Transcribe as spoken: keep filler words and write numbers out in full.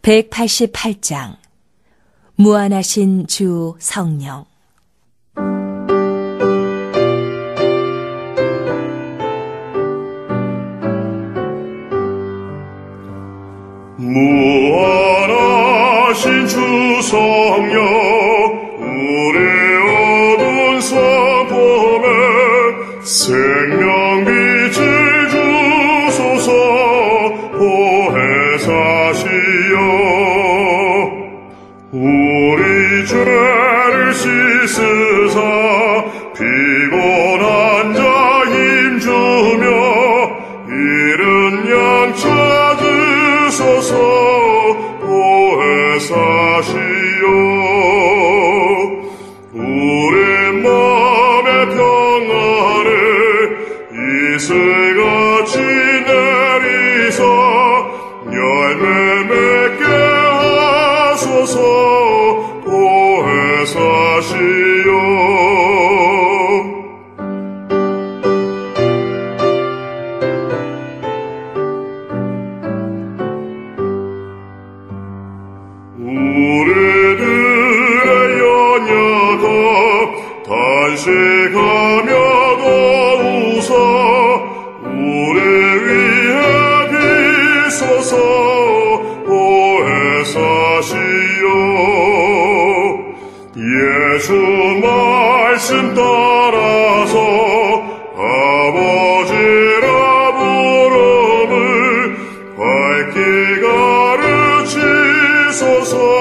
백팔십팔 장 무한하신 주 성령. 무한하신 주 성령, 우리 어두운 성품에 생명빛을 주소서. 보혜사시여, 우리 죄를 씻으사 피곤한 자 힘주며 잃은 양 찾으소서. 보혜사시여, 우리 마음의 평안을 이슬같이 내리사 열매 맺게 하소서. 보혜사시여, 우리들의 연약함 단식하며도 웃어 우리 위해 비소서. 보혜사시여, 예수 말씀 따라서 아버지라 부름을 밝히 가르치소서.